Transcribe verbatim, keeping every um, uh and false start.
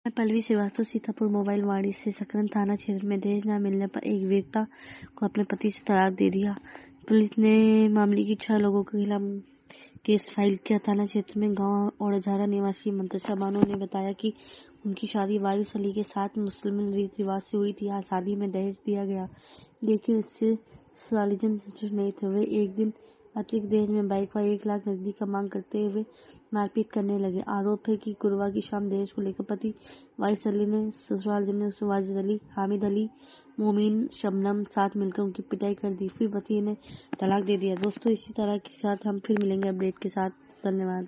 मैं पल्लवी श्रीवास्तव, सीतापुर मोबाइल वाड़ी से सकरन थाना क्षेत्र में दहेज न मिलने पर एक वृद्धा को अपने पति से तलाक दे दिया। पुलिस ने मामले की छह लोगों के खिलाफ केस फाइल किया। थाना क्षेत्र में गांव ओड़ाझारा निवासी मंतशा बानो ने बताया कि उनकी शादी वारिस अली के साथ मुस्लिम रीति रिवाज से हुई थी। आज शादी में दहेज दिया गया, लेकिन इससे ससुरालीजन संतुष्ट नहीं थे। वे एक दिन अतिरिक्त दहेज में बाइक व एक लाख नकदी का मांग करते हुए मारपीट करने लगे। आरोप है कि गुरुवार की शाम दहेज को लेकर पति वारिस अली ने ससुरालीजन ने उसे वाजिद अली, हामिद अली, मोमिन, शबनम साथ मिलकर उनकी पिटाई कर दी। फिर पति ने तलाक दे दिया। दोस्तों, इसी तरह के साथ हम फिर मिलेंगे अपडेट के साथ। धन्यवाद।